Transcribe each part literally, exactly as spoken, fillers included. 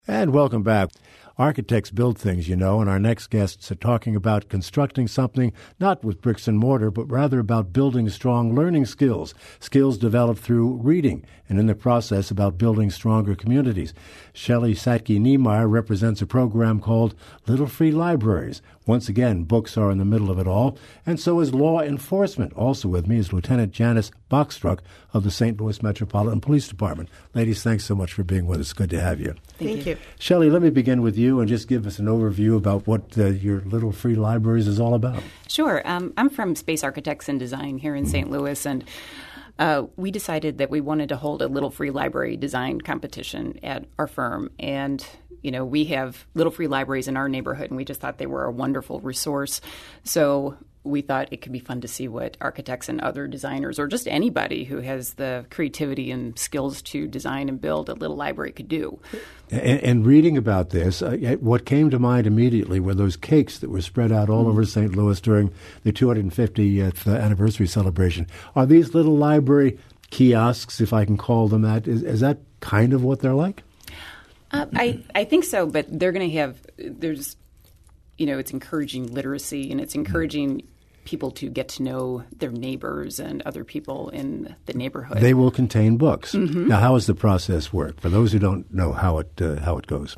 And welcome back. Architects build things, you know, and our next guests are talking about constructing something not with bricks and mortar, but rather about building strong learning skills, skills developed through reading, and in the process about building stronger communities. Shelley Satke-Niemeyer represents a program called Little Free Libraries. Once again, books are in the middle of it all, and so is law enforcement. Also with me is Lieutenant Janice Bachstruck of the Saint Louis Metropolitan Police Department. Ladies, thanks so much for being with us. Good to have you. Thank, Thank you. you. Shelley, let me begin with you and just give us an overview about what uh, your Little Free Libraries is all about. Sure. Um, I'm from Space Architects and Design here in Saint Louis, and uh, we decided that we wanted to hold a Little Free Library design competition at our firm. And, you know, we have Little Free Libraries in our neighborhood, and we just thought they were a wonderful resource. So we thought it could be fun to see what architects and other designers, or just anybody who has the creativity and skills to design and build a little library, could do. And, and reading about this, uh, what came to mind immediately were those cakes that were spread out all mm. over Saint Louis during the two hundred fiftieth anniversary celebration. Are these little library kiosks, if I can call them that, is, is that kind of what they're like? Uh, I, I think so, but they're going to have, there's, you know, it's encouraging literacy, and it's encouraging people to get to know their neighbors and other people in the neighborhood. They will contain books. Mm-hmm. Now, how does the process work for those who don't know how it uh, how it goes?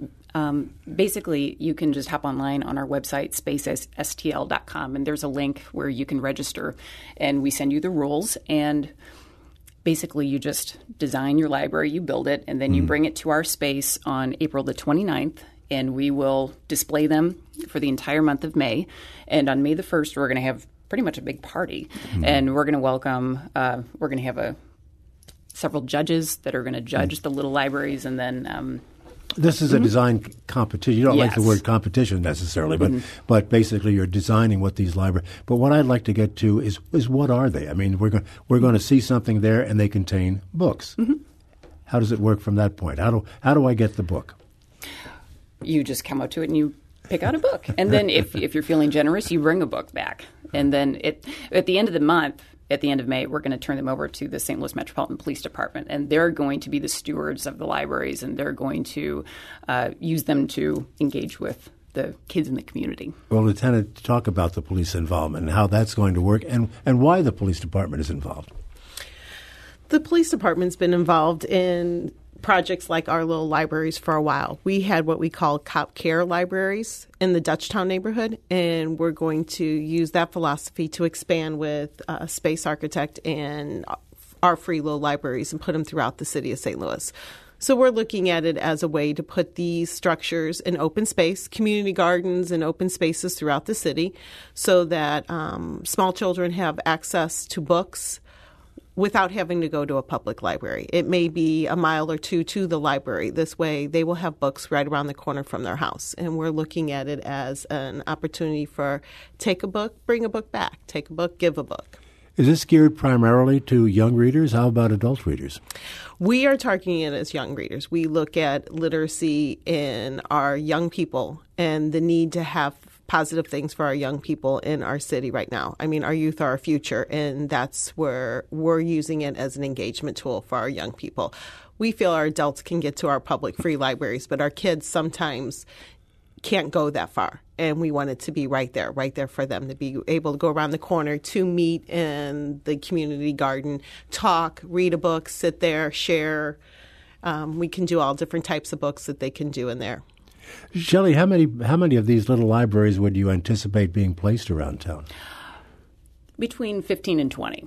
Um, basically, you can just hop online on our website, space s t l dot com, and there's a link where you can register, and we send you the rules. And basically, you just design your library, you build it, and then you mm. bring it to our space on April the twenty-ninth. And we will display them for the entire month of May. And on May the first, we're going to have pretty much a big party. Mm-hmm. And we're going to welcome, uh, we're going to have a, several judges that are going to judge mm-hmm. the little libraries. And then um, this is mm-hmm. a design competition. You don't yes. like the word competition necessarily, but mm-hmm. but basically you're designing what these libraries. But what I'd like to get to is is what are they? I mean, we're going we're going to see something there, and they contain books. Mm-hmm. How does it work from that point? How do how do I get the book? You just come up to it and you pick out a book. And then if if you're feeling generous, you bring a book back. And then it, at the end of the month, at the end of May, we're going to turn them over to the Saint Louis Metropolitan Police Department. And they're going to be the stewards of the libraries, and they're going to uh, use them to engage with the kids in the community. Well, Lieutenant, talk about the police involvement and how that's going to work, and, and why the police department is involved. The police department's been involved in projects like our little libraries for a while. We had what we call cop care libraries in the Dutchtown neighborhood, and we're going to use that philosophy to expand with uh, Space Architect and our free little libraries and put them throughout the city of Saint Louis. So we're looking at it as a way to put these structures in open space, community gardens and open spaces throughout the city, so that um, small children have access to books without having to go to a public library. It may be a mile or two to the library. This way, they will have books right around the corner from their house. And we're looking at it as an opportunity for take a book, bring a book back. Take a book, give a book. Is this geared primarily to young readers? How about adult readers? We are targeting it as young readers. We look at literacy in our young people and the need to have positive things for our young people in our city right now. I mean, our youth are our future, and that's where we're using it as an engagement tool for our young people. We feel our adults can get to our public free libraries, but our kids sometimes can't go that far. And we want it to be right there, right there for them to be able to go around the corner, to meet in the community garden, talk, read a book, sit there, share. Um, we can do all different types of books that they can do in there. Shelley, how many how many of these little libraries would you anticipate being placed around town? Between fifteen and twenty.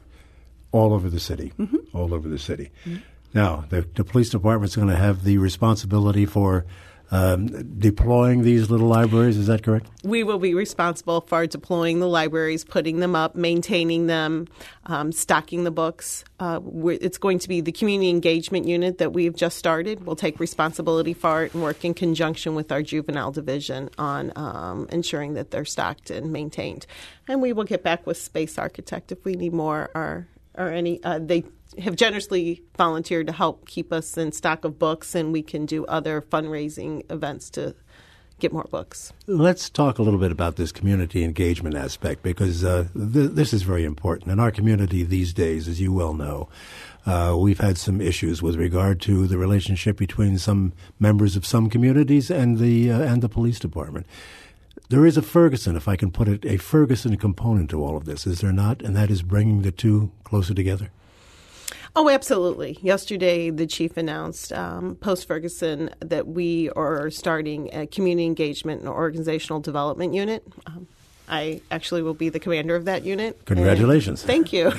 All over the city. Mm-hmm. All over the city. Mm-hmm. Now, the, the police department's going to have the responsibility for um, deploying these little libraries. Is that correct? We will be responsible for deploying the libraries, putting them up, maintaining them, um, stocking the books. Uh, it's going to be the community engagement unit that we've just started. We'll take responsibility for it and work in conjunction with our juvenile division on um, ensuring that they're stocked and maintained. And we will get back with Space Architect if we need more or, or any. Uh, they have generously volunteered to help keep us in stock of books, and we can do other fundraising events to get more books. Let's talk a little bit about this community engagement aspect, because uh, th- this is very important. In our community these days, as you well know, Uh, we've had some issues with regard to the relationship between some members of some communities and the uh, and the police department. There is a Ferguson, if I can put it, a Ferguson component to all of this, is there not? And that is bringing the two closer together? Oh, absolutely. Yesterday, the chief announced um, post-Ferguson that we are starting a community engagement and organizational development unit. Um, I actually will be the commander of that unit. Congratulations. Thank you.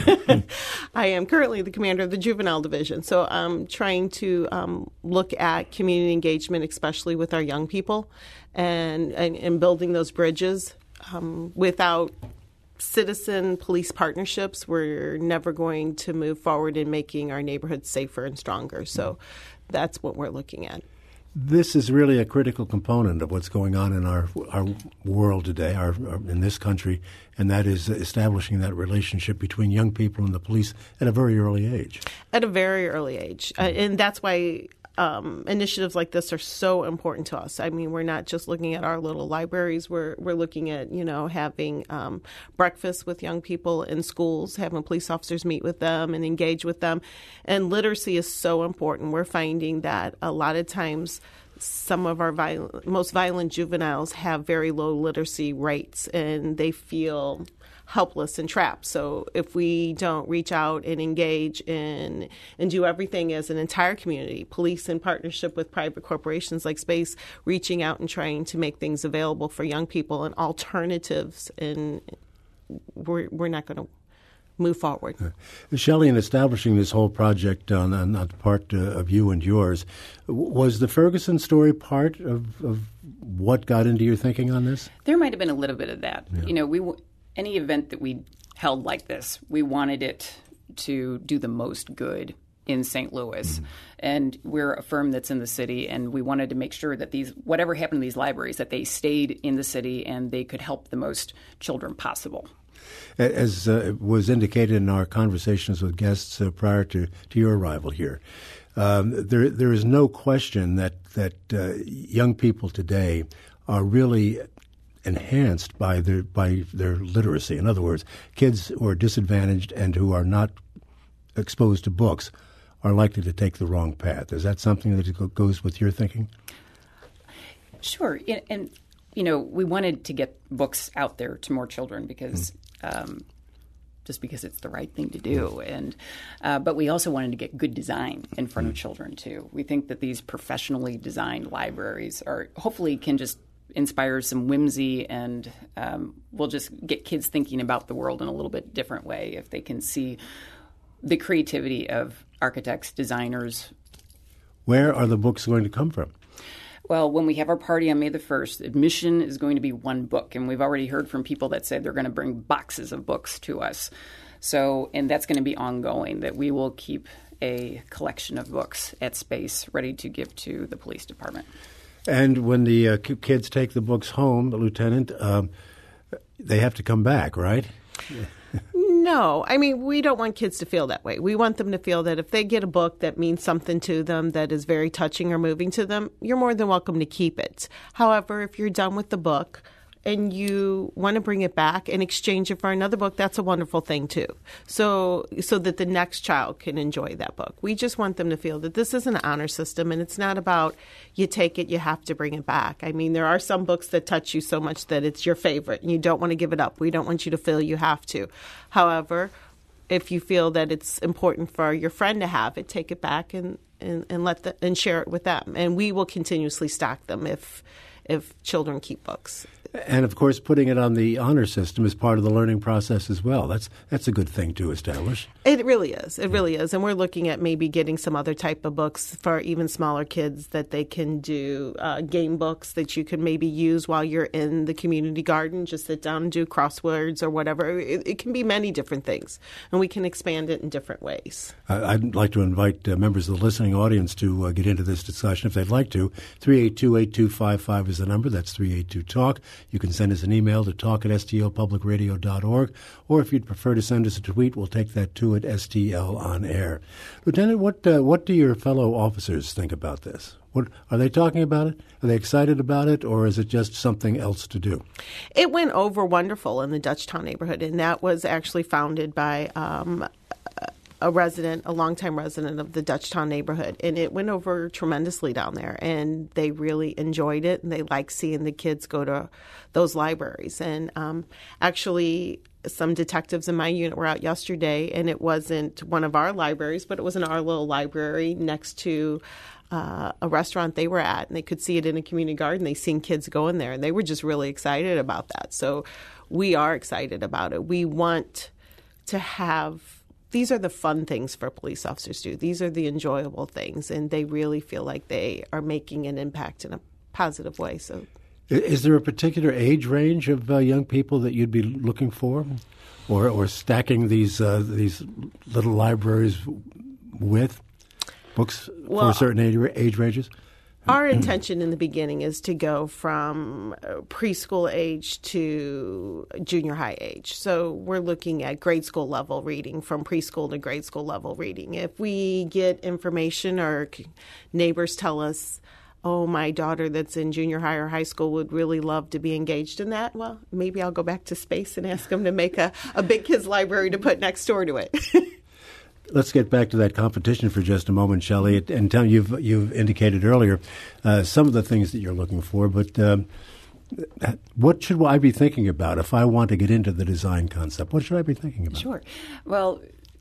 I am currently the commander of the juvenile division. So I'm trying to um, look at community engagement, especially with our young people, and, and, and building those bridges. Um, without citizen police partnerships, we're never going to move forward in making our neighborhoods safer and stronger. So that's what we're looking at. This is really a critical component of what's going on in our our world today, our, our in this country, and that is establishing that relationship between young people and the police at a very early age. At a very early age. Uh, and that's why um, initiatives like this are so important to us. I mean, we're not just looking at our little libraries. We're we're looking at, you know, having um, breakfast with young people in schools, having police officers meet with them and engage with them. And literacy is so important. We're finding that a lot of times some of our violent, most violent juveniles have very low literacy rates, and they feel helpless and trapped. So if we don't reach out and engage in and do everything as an entire community, police in partnership with private corporations like Space, reaching out and trying to make things available for young people and alternatives, and we're we're not going to move forward. Uh, Shelley, in establishing this whole project on, on the part uh, of you and yours, was the Ferguson story part of, of what got into your thinking on this? There might have been a little bit of that. Yeah. You know, we any event that we held like this, we wanted it to do the most good in Saint Louis. Mm-hmm. And we're a firm that's in the city, and we wanted to make sure that these, whatever happened to these libraries, that they stayed in the city and they could help the most children possible. As uh, was indicated in our conversations with guests uh, prior to, to your arrival here, um, there there is no question that, that uh, young people today are really enhanced by their by their literacy. In other words, kids who are disadvantaged and who are not exposed to books are likely to take the wrong path. Is that something that goes with your thinking? Sure. And, and you know, we wanted to get books out there to more children because um, just because it's the right thing to do. And uh, but we also wanted to get good design in front of children, too. We think that these professionally designed libraries are hopefully can just inspire some whimsy, and um, we'll just get kids thinking about the world in a little bit different way if they can see the creativity of architects, designers. Where are the books going to come from? Well, when we have our party on May the first, admission is going to be one book. And we've already heard from people that say they're going to bring boxes of books to us. So, and that's going to be ongoing, that we will keep a collection of books at Space ready to give to the police department. And when the uh, kids take the books home, Lieutenant, um, they have to come back, right? No. I mean, we don't want kids to feel that way. We want them to feel that if they get a book that means something to them, that is very touching or moving to them, you're more than welcome to keep it. However, if you're done with the book and you want to bring it back and exchange it for another book, that's a wonderful thing too. So so that the next child can enjoy that book. We just want them to feel that this is an honor system, and it's not about you take it, you have to bring it back. I mean, there are some books that touch you so much that it's your favorite and you don't want to give it up. We don't want you to feel you have to. However, if you feel that it's important for your friend to have it, take it back and, and, and let the, and share it with them. And we will continuously stock them if if children keep books. And, of course, putting it on the honor system is part of the learning process as well. That's that's a good thing to establish. It really is. It really is. And we're looking at maybe getting some other type of books for even smaller kids that they can do uh, game books that you can maybe use while you're in the community garden. Just sit down and do crosswords or whatever. It, it can be many different things, and we can expand it in different ways. Uh, I'd like to invite uh, members of the listening audience to uh, get into this discussion if they'd like to. three eight two, eight two five five is the number. That's three eight two talk. You can send us an email to talk at s t l public radio dot org, or if you'd prefer to send us a tweet, we'll take that too at S T L on air. Lieutenant, what uh, what do your fellow officers think about this? What are they talking about it? Are they excited about it, or is it just something else to do? It went over wonderful in the Dutchtown neighborhood, and that was actually founded by um, a resident, a longtime resident of the Dutchtown neighborhood, and it went over tremendously down there. And they really enjoyed it, and they like seeing the kids go to those libraries. And um, actually, some detectives in my unit were out yesterday, and it wasn't one of our libraries, but it was in our little library next to uh, a restaurant they were at, and they could see it in a community garden. They seen kids go in there, and they were just really excited about that. So we are excited about it. We want to have these are the fun things for police officers to do. These are the enjoyable things, and they really feel like they are making an impact in a positive way. So, is there a particular age range of uh, young people that you'd be looking for, or or stacking these uh, these little libraries with books well, for certain age, age ranges? Our intention in the beginning is to go from preschool age to junior high age. So we're looking at grade school level reading, from preschool to grade school level reading. If we get information or neighbors tell us, oh, my daughter that's in junior high or high school would really love to be engaged in that, well, maybe I'll go back to space and ask them to make a, a big kids library to put next door to it. Let's get back to that competition for just a moment, Shelley. And tell you've you've indicated earlier uh, some of the things that you're looking for, but um, what should I be thinking about if I want to get into the design concept? What should I be thinking about? Sure. Well,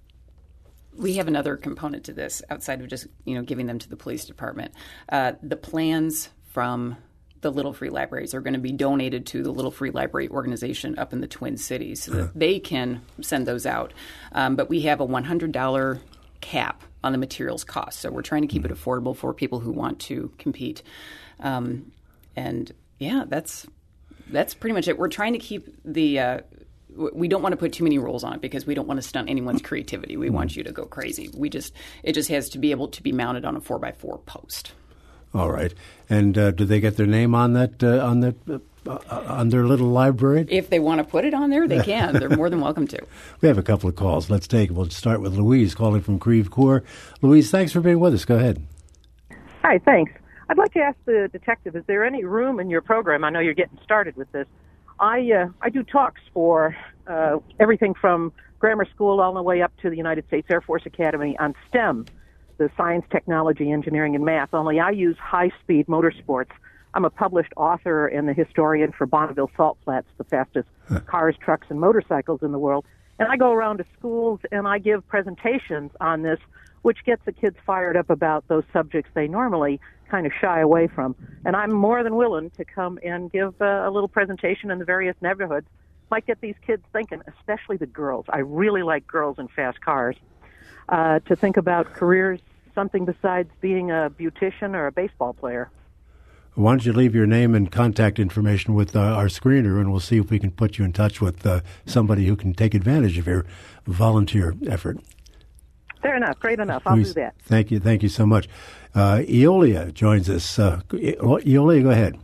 we have another component to this outside of just you know giving them to the police department. Uh, the plans from the Little Free Libraries are going to be donated to the Little Free Library organization up in the Twin Cities so that uh. they can send those out. Um, but we have a one hundred dollars cap on the materials cost. So we're trying to keep mm-hmm. it affordable for people who want to compete. Um, and, yeah, that's that's pretty much it. We're trying to keep the uh, – we don't want to put too many rules on it because we don't want to stunt anyone's creativity. We mm-hmm. want you to go crazy. We just It just has to be able to be mounted on a four by four post. All right, and uh, do they get their name on that uh, on that uh, on their little library? If they want to put it on there, they can. They're more than welcome to. We have a couple of calls. Let's take. We'll start with Louise calling from Creve Coeur. Louise, thanks for being with us. Go ahead. Hi, thanks. I'd like to ask the detective: is there any room in your program? I know you're getting started with this. I uh, I do talks for uh, everything from grammar school all the way up to the United States Air Force Academy on STEM. The science, technology, engineering, and math, only I use high-speed motorsports. I'm a published author and the historian for Bonneville Salt Flats, the fastest huh. cars, trucks, and motorcycles in the world. And I go around to schools and I give presentations on this, which gets the kids fired up about those subjects they normally kind of shy away from. And I'm more than willing to come and give uh, a little presentation in the various neighborhoods. Might get these kids thinking, especially the girls. I really like girls in fast cars. Uh, to think about careers, something besides being a beautician or a baseball player. Why don't you leave your name and contact information with uh, our screener, and we'll see if we can put you in touch with uh, somebody who can take advantage of your volunteer effort. Fair enough. Great enough. I'll Please, do that. Thank you. Thank you so much. Uh, Eolia joins us. Uh, Eolia, go ahead.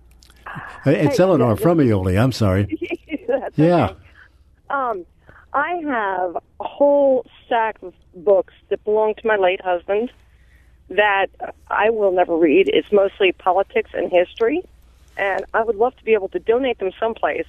It's hey, Eleanor yeah, from Eolia. I'm sorry. That's yeah. Okay. Um, I have a whole stack of books that belong to my late husband that I will never read. It's mostly politics and history, and I would love to be able to donate them someplace.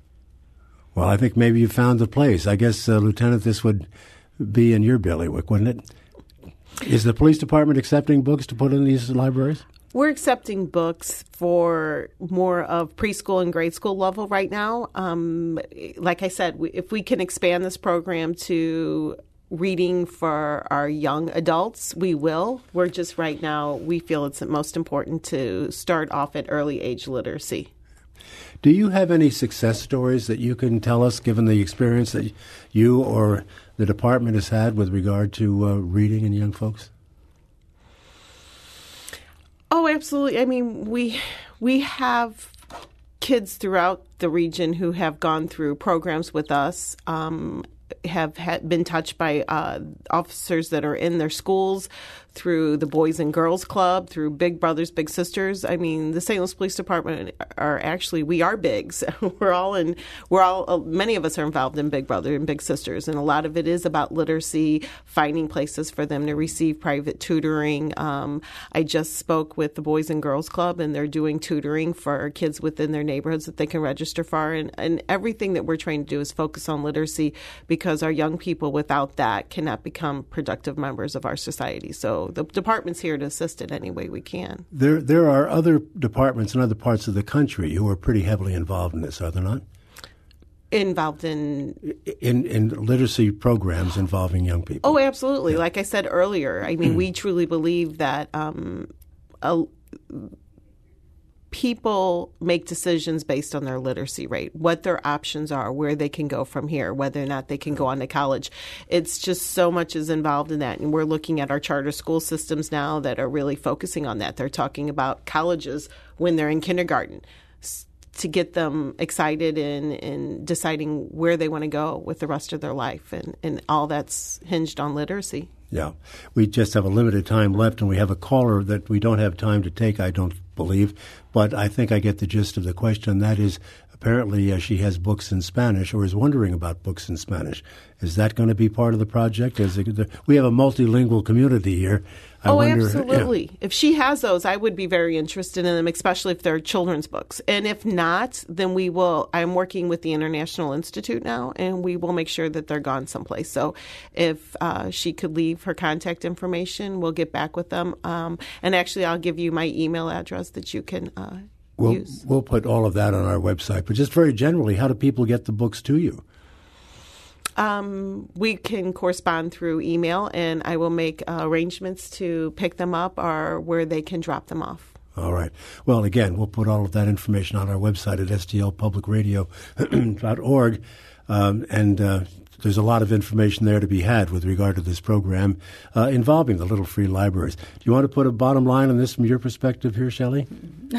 Well, I think maybe you found the place. I guess, uh, Lieutenant, this would be in your bailiwick, wouldn't it? Is the police department accepting books to put in these libraries? We're accepting books for more of preschool and grade school level right now. Um, like I said, we, if we can expand this program to reading for our young adults, we will. We're just right now, we feel it's most important to start off at early age literacy. Do you have any success stories that you can tell us, given the experience that you or the department has had with regard to uh, reading in young folks? Oh, absolutely. I mean, we we have kids throughout the region who have gone through programs with us, um, have had, been touched by uh, officers that are in their schools through the Boys and Girls Club, through Big Brothers, Big Sisters. I mean, the Saint Louis Police Department are actually, we are bigs. we're all in, we're all, uh, many of us are involved in Big Brother and Big Sisters, and a lot of it is about literacy, finding places for them to receive private tutoring. Um, I just spoke with the Boys and Girls Club, and they're doing tutoring for kids within their neighborhoods that they can register for, and, and everything that we're trying to do is focus on literacy, because our young people without that cannot become productive members of our society. So the department's here to assist in any way we can. There there are other departments in other parts of the country who are pretty heavily involved in this, are there not? Involved in? In in literacy programs involving young people. Oh, absolutely. Yeah. Like I said earlier, I mean, we truly believe that um, a, people make decisions based on their literacy rate, what their options are, where they can go from here, whether or not they can go on to college. It's just so much is involved in that. And we're looking at our charter school systems now that are really focusing on that. They're talking about colleges when they're in kindergarten to get them excited in, in deciding where they want to go with the rest of their life. And, and all that's hinged on literacy. Yeah. We just have a limited time left, and we have a caller that we don't have time to take, I don't believe. But I think I get the gist of the question. That is, apparently uh, she has books in Spanish, or is wondering about books in Spanish. Is that going to be part of the project? Is it, we have a multilingual community here. I oh, wonder, absolutely. Yeah. If she has those, I would be very interested in them, especially if they're children's books. And if not, then we will. I'm working with the International Institute now, and we will make sure that they're gone someplace. So if uh, she could leave her contact information, we'll get back with them. Um, and actually, I'll give you my email address that you can uh, we'll, use. We'll put all of that on our website. But just very generally, how do people get the books to you? Um, we can correspond through email, and I will make uh, arrangements to pick them up or where they can drop them off. All right. Well, again, we'll put all of that information on our website at s t l public radio dot org. Um, and uh, there's a lot of information there to be had with regard to this program uh, involving the Little Free Libraries. Do you want to put a bottom line on this from your perspective here, Shelley?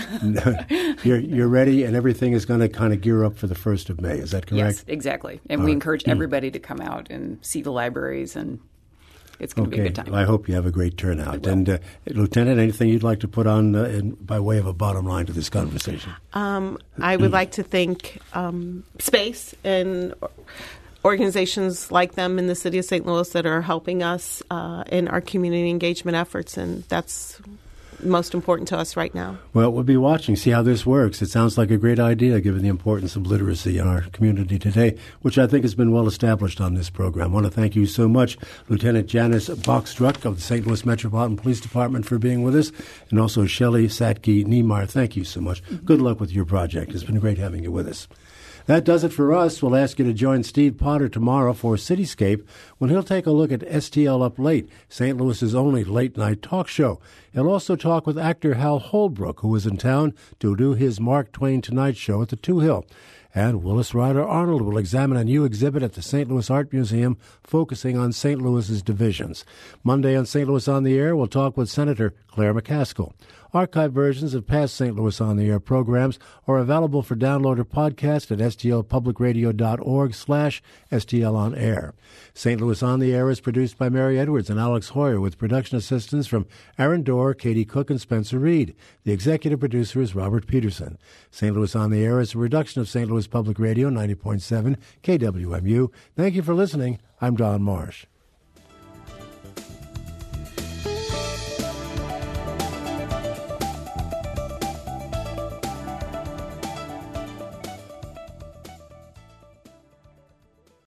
you're, you're ready, and everything is going to kind of gear up for the first of May. Is that correct? Yes, exactly. And All we right. encourage everybody to come out and see the libraries, and it's going to okay. be a good time. Well, I hope you have a great turnout. And uh, Lieutenant, anything you'd like to put on uh, in, by way of a bottom line to this conversation? Um, I would like to thank um, Space and organizations like them in the city of Saint Louis that are helping us uh, in our community engagement efforts, and that's most important to us right now. Well, we'll be watching, see how this works. It sounds like a great idea, given the importance of literacy in our community today, which I think has been well established on this program. I want to thank you so much, Lieutenant Janice Bachstruck of the Saint Louis Metropolitan Police Department, for being with us, and also Shelley Satke-Niemeyer. Thank you so much. Mm-hmm. Good luck with your project. It's been great having you with us. That does it for us. We'll ask you to join Steve Potter tomorrow for Cityscape when he'll take a look at S T L Up Late, Saint Louis's only late-night talk show. He'll also talk with actor Hal Holbrook, who is in town to do his Mark Twain Tonight Show at the Two Hill. And Willis Ryder Arnold will examine a new exhibit at the Saint Louis Art Museum focusing on Saint Louis's divisions. Monday on Saint Louis on the Air, we'll talk with Senator Claire McCaskill. Archive versions of past Saint Louis on the Air programs are available for download or podcast at s t l public radio dot org slash S T L on air. Saint Louis on the Air is produced by Mary Edwards and Alex Hoyer with production assistance from Aaron Dorr, Katie Cook, and Spencer Reed. The executive producer is Robert Peterson. Saint Louis on the Air is a production of Saint Louis Public Radio ninety point seven K W M U. Thank you for listening. I'm Don Marsh.